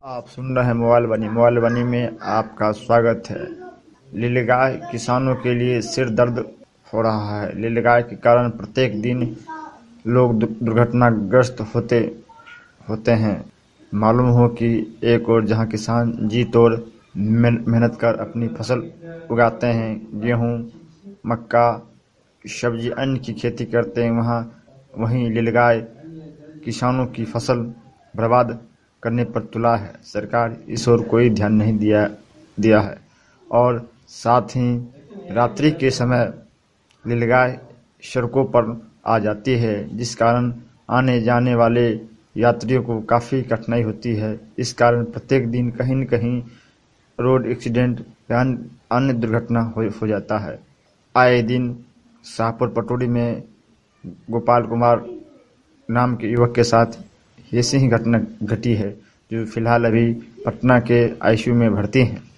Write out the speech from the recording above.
आप सुन रहे हैं मोबाइल बनी में आपका स्वागत है। नीलगाय किसानों के लिए सिर दर्द हो रहा है। नीलगाय के कारण प्रत्येक दिन लोग दुर्घटनाग्रस्त होते हैं। मालूम हो कि एक और जहां किसान जी तोड़ मेहनत कर अपनी फसल उगाते हैं, गेहूं, मक्का, सब्जी, अन्न की खेती करते हैं, वहीं नीलगाय किसानों की फसल बर्बाद करने पर तुला है। सरकार इस ओर कोई ध्यान नहीं दिया है और साथ ही रात्रि के समय नीलगाय सड़कों पर आ जाती है, जिस कारण आने जाने वाले यात्रियों को काफ़ी कठिनाई होती है। इस कारण प्रत्येक दिन कहीं न कहीं रोड एक्सीडेंट या अन्य दुर्घटना हो जाता है। आए दिन शाहपुर पटोरी में गोपाल कुमार नाम के युवक के साथ ऐसी ही घटना घटी है, जो फिलहाल अभी पटना के आईसीयू में भर्ती हैं।